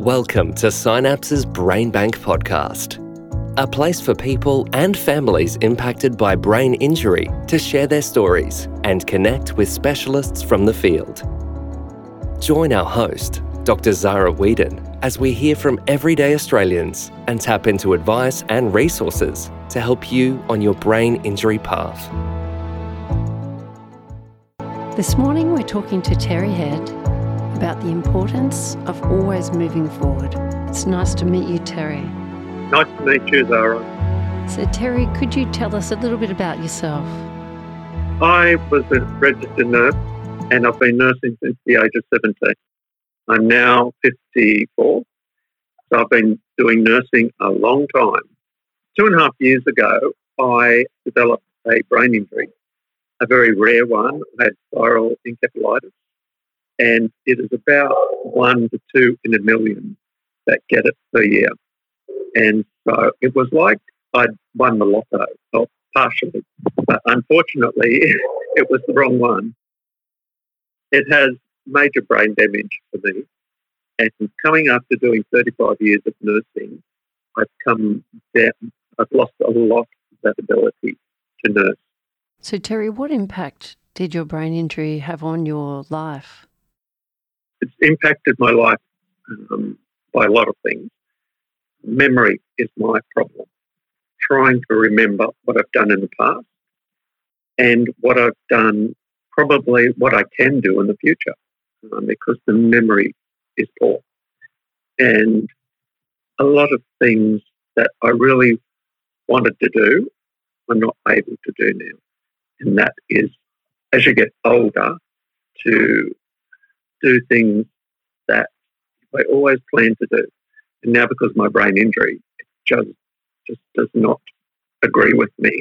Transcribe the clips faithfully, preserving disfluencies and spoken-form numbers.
Welcome to Synapse's Brain Bank podcast, a place for people and families impacted by brain injury to share their stories and connect with specialists from the field. Join our host, Doctor Zara Whedon, as we hear from everyday Australians and tap into advice and resources to help you on your brain injury path. This morning we're talking to Terry Head about the importance of always moving forward. It's nice to meet you, Terry. Nice to meet you, Zara. So Terry, could you tell us a little bit about yourself? I was a registered nurse and I've been nursing since the age of seventeen. I'm now fifty-four, so I've been doing nursing a long time. Two and a half years ago, I developed a brain injury, a very rare one. I had spiral encephalitis, and it is about one to two in a million that get it per year. And so it was like I'd won the lotto, well, partially, but unfortunately it was the wrong one. It has major brain damage for me, and coming after doing thirty-five years of nursing, I've come down, I've lost a lot of that ability to nurse. So Terry, what impact did your brain injury have on your life? It's impacted my life um, by a lot of things. Memory is my problem. Trying to remember what I've done in the past and what I've done, probably what I can do in the future, um, because the memory is poor. And a lot of things that I really wanted to do, I'm not able to do now. And that is, as you get older, to do things that I always planned to do. And now because of my brain injury, it just, just does not agree with me.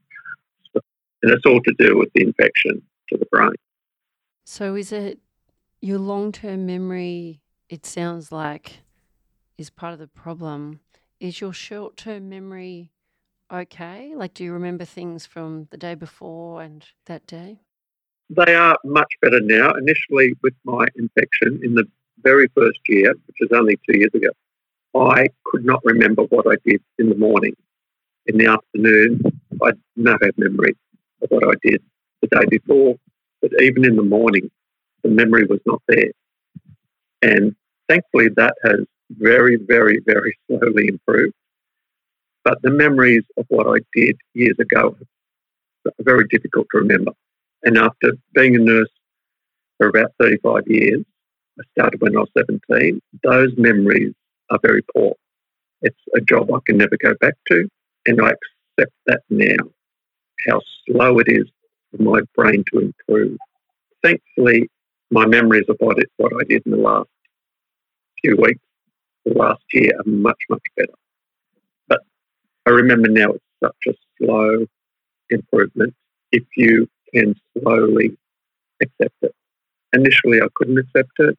And it's all to do with the infection to the brain. So is it your long-term memory, it sounds like, is part of the problem? Is your short-term memory okay? Like, do you remember things from the day before and that day? They are much better now. Initially, with my infection in the very first year, which was only two years ago, I could not remember what I did in the morning. In the afternoon, I had no memory of what I did the day before. But even in the morning, the memory was not there. And thankfully, that has very, very, very slowly improved. But the memories of what I did years ago are very difficult to remember. And after being a nurse for about thirty-five years, I started when I was seventeen, those memories are very poor. It's a job I can never go back to, and I accept that now, how slow it is for my brain to improve. Thankfully, my memories of what, it, what I did in the last few weeks, the last year, are much, much better. But I remember now it's such a slow improvement if you can slowly accept it. Initially, I couldn't accept it,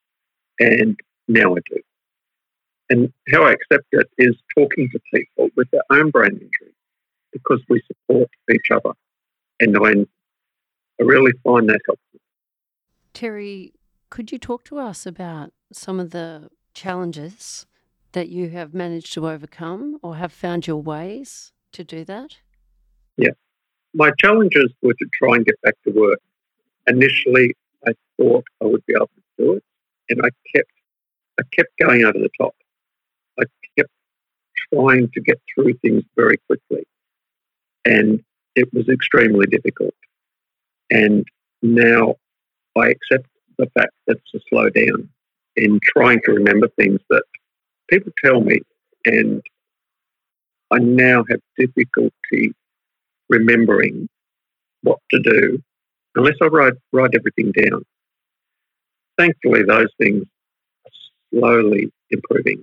and now I do. And how I accept it is talking to people with their own brain injury, because we support each other. And I, I really find that helpful. Terry, could you talk to us about some of the challenges that you have managed to overcome or have found your ways to do that? Yeah. My challenges were to try and get back to work. Initially, I thought I would be able to do it, and I kept I kept going over the top. I kept trying to get through things very quickly, and it was extremely difficult. And now I accept the fact that it's a slow down in trying to remember things that people tell me, and I now have difficulty remembering what to do unless I write, write everything down. Thankfully, those things are slowly improving.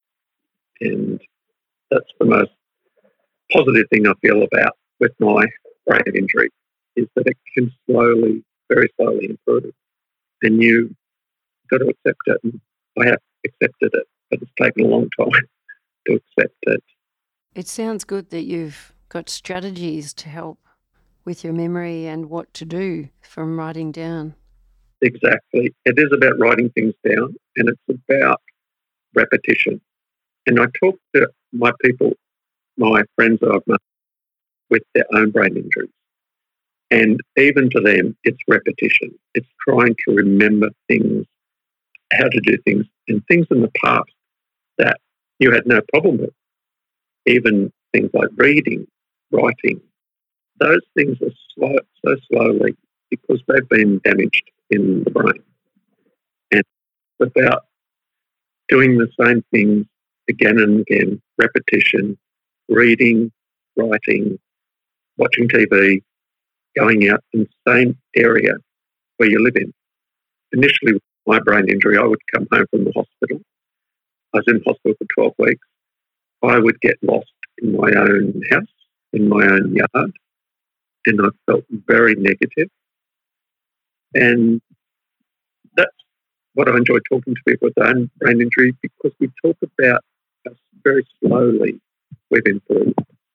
And that's the most positive thing I feel about with my brain injury, is that it can slowly, very slowly improve. And you've got to accept it. And I have accepted it, but it's taken a long time to accept it. It sounds good that you've got strategies to help with your memory and what to do from writing down. Exactly. It is about writing things down, and it's about repetition. And I talk to my people, my friends that I've met with their own brain injuries. And even to them, it's repetition. It's trying to remember things, how to do things, and things in the past that you had no problem with. Even things like reading, writing, those things are slow, so slowly because they've been damaged in the brain. And without doing the same things again and again, repetition, reading, writing, watching T V, going out in the same area where you live in. Initially, with my brain injury, I would come home from the hospital. I was in hospital for twelve weeks. I would get lost in my own house, in my own yard, and I felt very negative. And that's what I enjoy talking to people with their own brain injury, because we talk about us very slowly we've improved,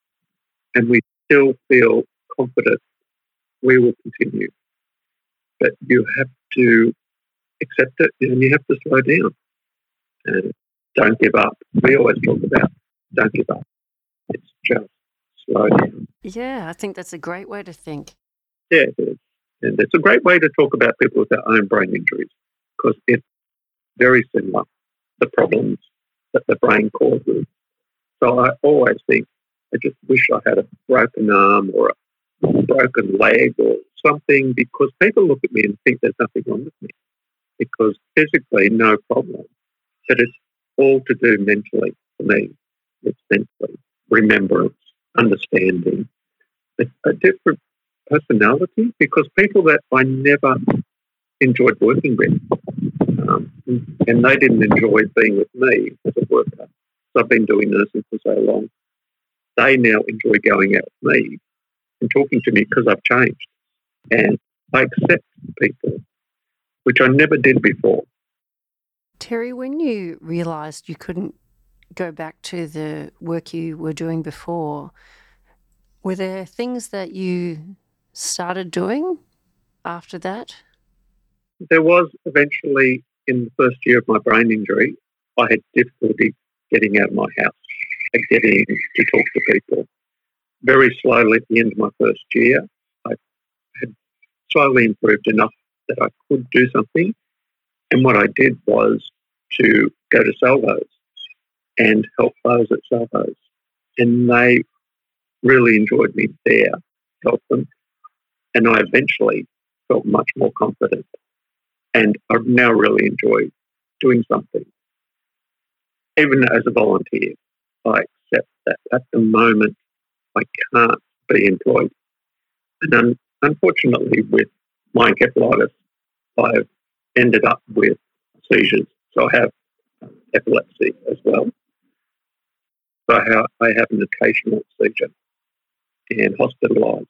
and we still feel confident we will continue. But you have to accept it, and you have to slow down. And don't give up. We always talk about don't give up. It's just slow down. Yeah, I think that's a great way to think. Yeah, it is. And it's a great way to talk about people with their own brain injuries, because it's very similar, the problems that the brain causes. So I always think, I just wish I had a broken arm or a broken leg or something, because people look at me and think there's nothing wrong with me, because physically, no problem. But it's all to do mentally for me. It's mentally, remembrance, understanding, a, a different personality, because people that I never enjoyed working with, um, and they didn't enjoy being with me as a worker. So I've been doing nursing for so long. They now enjoy going out with me and talking to me because I've changed. And I accept people, which I never did before. Terry, when you realised you couldn't go back to the work you were doing before, were there things that you started doing after that? There was eventually, in the first year of my brain injury, I had difficulty getting out of my house and getting to talk to people. Very slowly at the end of my first year, I had slowly improved enough that I could do something. And what I did was to go to Salvos and help those at Salvos. And they really enjoyed me there, help them. And I eventually felt much more confident. And I now really enjoy doing something. Even as a volunteer, I accept that at the moment I can't be employed. And un- unfortunately, with my encephalitis, I've ended up with seizures. So I have epilepsy as well. So I have, I have an occasional seizure and hospitalised.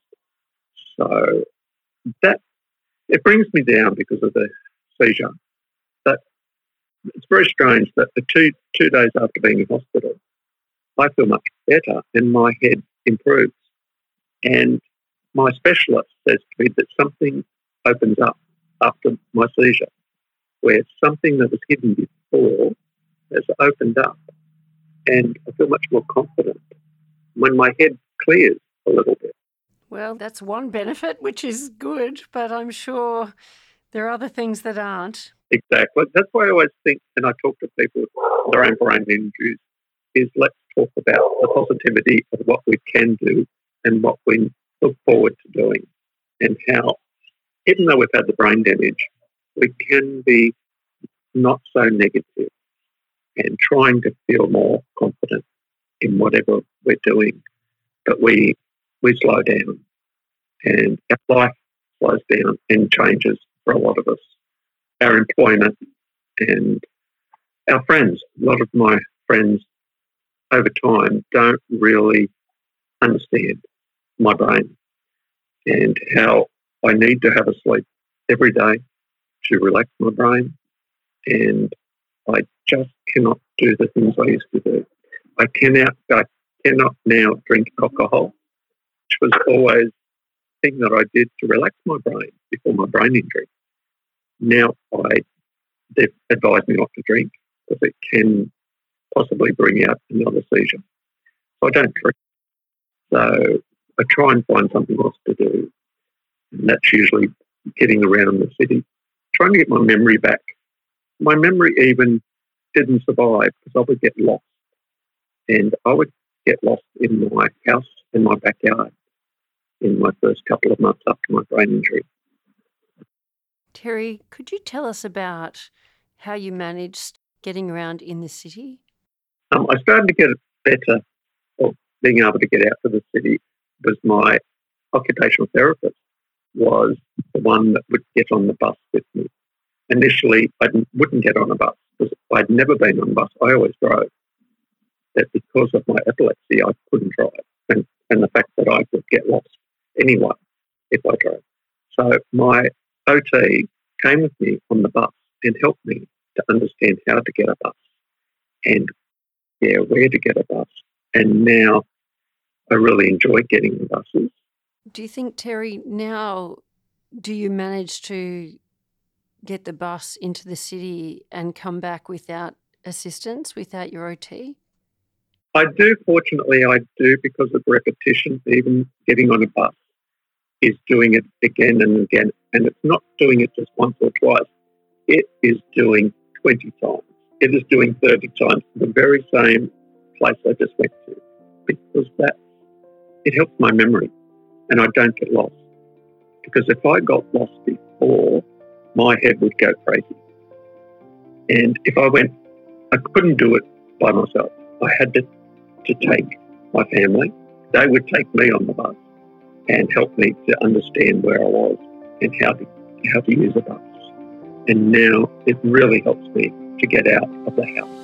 So that, it brings me down because of the seizure. But it's very strange that the two two days after being in hospital, I feel much better and my head improves. And my specialist says to me that something opens up after my seizure, where something that was hidden before has opened up, and I feel much more confident when my head clears a little bit. Well, that's one benefit, which is good, but I'm sure there are other things that aren't. Exactly. That's why I always think, and I talk to people with their own brain injuries, is let's talk about the positivity of what we can do and what we look forward to doing, and how, even though we've had the brain damage, we can be not so negative and trying to feel more confident in whatever we're doing. But we we slow down, and our life slows down and changes for a lot of us. Our employment and our friends, a lot of my friends over time don't really understand my brain and how I need to have a sleep every day to relax my brain, and I just cannot do the things I used to do. I cannot, I cannot now drink alcohol, which was always a thing that I did to relax my brain before my brain injury. Now I, they've advised me not to drink because it can possibly bring out another seizure. So I don't drink. So I try and find something else to do. And that's usually getting around the city, trying to get my memory back. My memory even didn't survive because I would get lost. And I would get lost in my house, in my backyard, in my first couple of months after my brain injury. Terry, could you tell us about how you managed getting around in the city? Um, I started to get better of being able to get out to the city was my occupational therapist was the one that would get on the bus with me. Initially, I wouldn't get on a bus because I'd never been on a bus. I always drove. That because of my epilepsy, I couldn't drive. And, and the fact that I could get lost anyway if I drove. So my O T came with me on the bus and helped me to understand how to get a bus and yeah, where to get a bus. And now I really enjoy getting the buses. Do you think, Terry, now do you manage to get the bus into the city and come back without assistance, without your O T? I do, fortunately, I do because of repetition. Even getting on a bus is doing it again and again. And it's not doing it just once or twice. It is doing twenty times. It is doing thirty times the very same place I just went to because that it helps my memory and I don't get lost. Because if I got lost before, my head would go crazy. And if I went, I couldn't do it by myself. I had to, to take my family. They would take me on the bus and help me to understand where I was and how to, how to use a bus. And now it really helps me to get out of the house.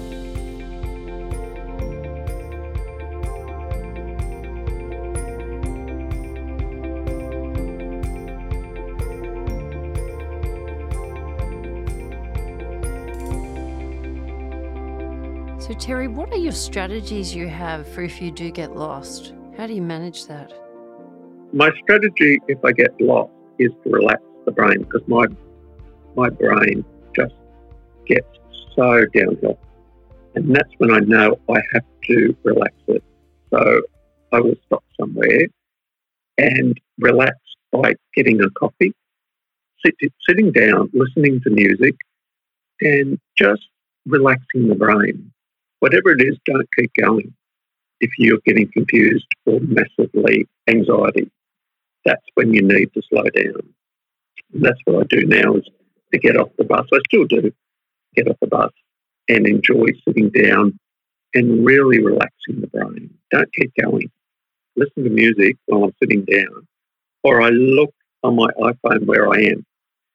So, Terry, what are your strategies you have for if you do get lost? How do you manage that? My strategy, if I get lost, is to relax the brain because my my brain just gets so downhill. And that's when I know I have to relax it. So I will stop somewhere and relax by getting a coffee, sit, sitting down, listening to music, and just relaxing the brain. Whatever it is, don't keep going. If you're getting confused or massively anxiety, that's when you need to slow down. And that's what I do now is to get off the bus. I still do get off the bus and enjoy sitting down and really relaxing the brain. Don't keep going. Listen to music while I'm sitting down, or I look on my iPhone where I am.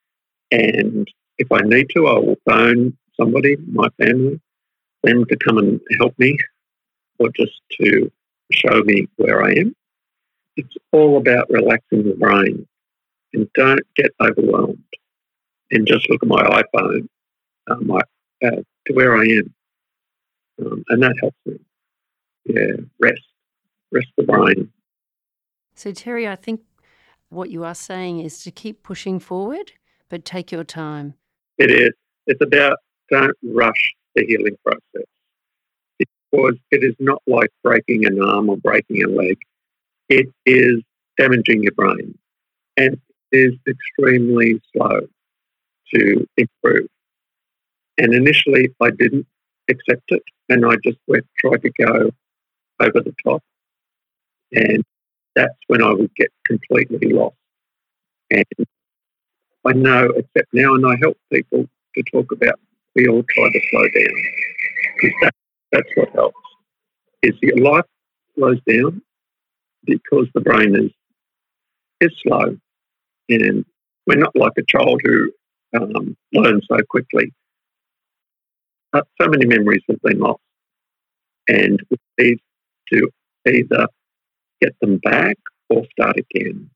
And if I need to, I will phone somebody, my family, them to come and help me or just to show me where I am. It's all about relaxing the brain and don't get overwhelmed and just look at my iPhone uh, my, uh, to where I am. Um, and that helps me. Yeah, rest. Rest the brain. So, Terry, I think what you are saying is to keep pushing forward, but take your time. It is. It's about don't rush the healing process because it is not like breaking an arm or breaking a leg. It is damaging your brain and it is extremely slow to improve. And initially I didn't accept it and I just went tried to go over the top. And that's when I would get completely lost. And I know, except now, and I help people to talk about, we all try to slow down. Because that, that's what helps, is your life slows down because the brain is is slow. And we're not like a child who um, learns so quickly. But so many memories have been lost. And we need to either get them back or start again.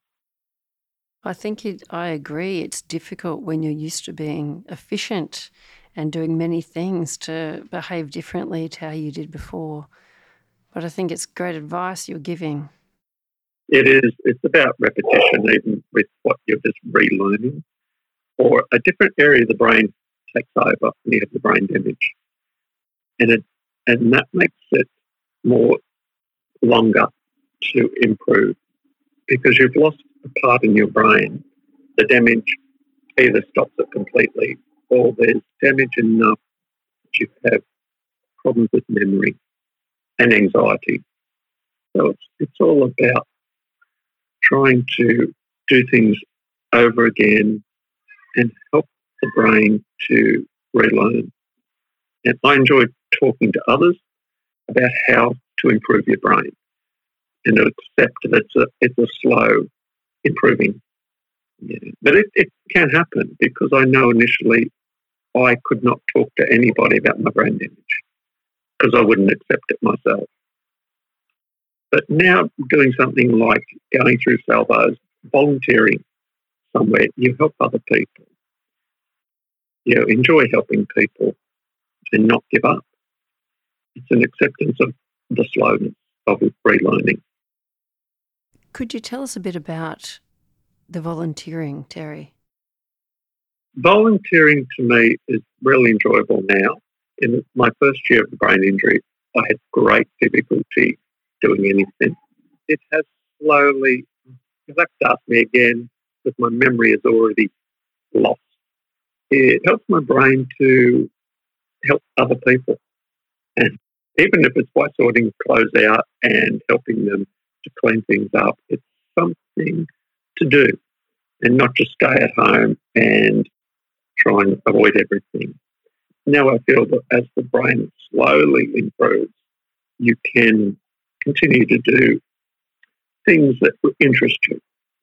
I think it, I agree. It's difficult when you're used to being efficient and doing many things to behave differently to how you did before. But I think it's great advice you're giving. It is. It's about repetition, even with what you're just relearning. Or a different area of the brain takes over when you have the brain damage. And it, and that makes it more longer to improve because you've lost a part in your brain. The damage either stops it completely or there's damage enough that you have problems with memory and anxiety. So it's, it's all about trying to do things over again and help the brain to relearn. And I enjoy talking to others about how to improve your brain and to accept that it's a, it's a slow improving. Yeah. But it, it can happen because I know initially I could not talk to anybody about my brain damage because I wouldn't accept it myself. But now doing something like going through Salvos, volunteering somewhere, you help other people. You enjoy helping people and not give up. It's an acceptance of the slowness of relearning. Could you tell us a bit about the volunteering, Terry? Volunteering to me is really enjoyable now. In my first year of the brain injury, I had great difficulty doing anything. It has slowly, you'll have to ask me again, because my memory is already lost. It helps my brain to help other people. And even if it's by sorting clothes out and helping them to clean things up, it's something to do and not just stay at home and try and avoid everything. Now I feel that as the brain slowly improves, you can continue to do things that will interest you.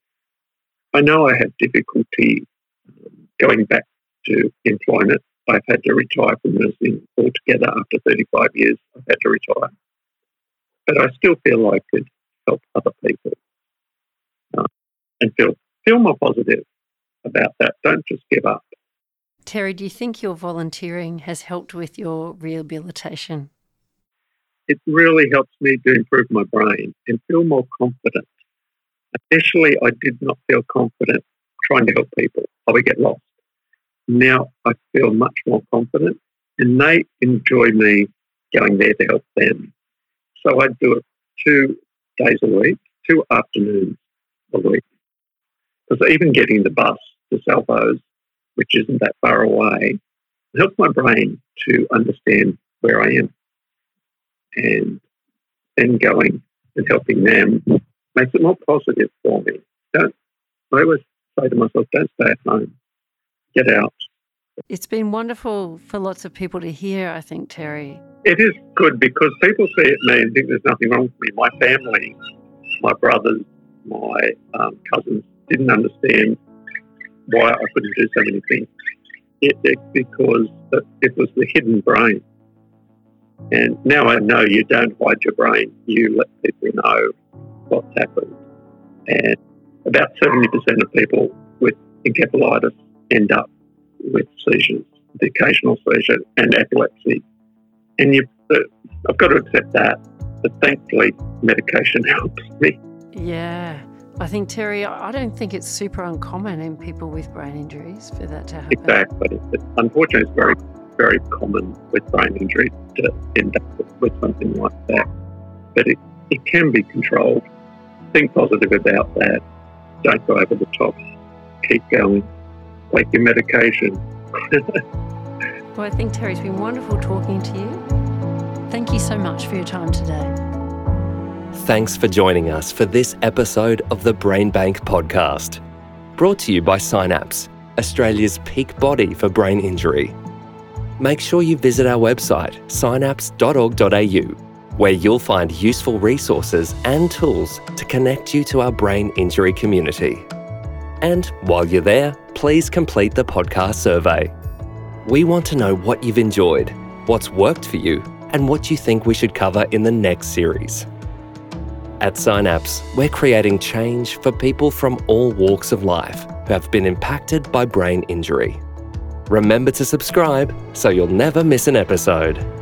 I know I have difficulty um, going back to employment. I've had to retire from nursing altogether after thirty-five years. I've had to retire. But I still feel I could help other people uh, and feel, feel more positive about that. Don't just give up. Terry, do you think your volunteering has helped with your rehabilitation? It really helps me to improve my brain and feel more confident. Initially, I did not feel confident trying to help people. I would get lost. Now I feel much more confident and they enjoy me going there to help them. So I do it two days a week, two afternoons a week. Because even getting the bus to Salvos, which isn't that far away, helps my brain to understand where I am. And then going and helping them makes it more positive for me. Don't, I always say to myself, don't stay at home. Get out. It's been wonderful for lots of people to hear, I think, Terry. It is good because people see at me and think there's nothing wrong with me. My family, my brothers, my um, cousins didn't understand why I couldn't do so many things. It, it, because it was the hidden brain. And now I know you don't hide your brain. You let people know what's happened. And about seventy percent of people with encephalitis end up with seizures, the occasional seizure and epilepsy. And you, I've got to accept that. But thankfully, medication helps me. Yeah. I think, Terry, I don't think it's super uncommon in people with brain injuries for that to happen. Exactly. But unfortunately, it's very, very common with brain injury to end up with something like that. But it, it can be controlled. Think positive about that. Don't go over the top. Keep going. Take your medication. Well, I think, Terry, it's been wonderful talking to you. Thank you so much for your time today. Thanks for joining us for this episode of the Brain Bank podcast. Brought to you by Synapse, Australia's peak body for brain injury. Make sure you visit our website, synapse dot org dot a u, where you'll find useful resources and tools to connect you to our brain injury community. And while you're there, please complete the podcast survey. We want to know what you've enjoyed, what's worked for you, and what you think we should cover in the next series. At Synapse, we're creating change for people from all walks of life who have been impacted by brain injury. Remember to subscribe so you'll never miss an episode.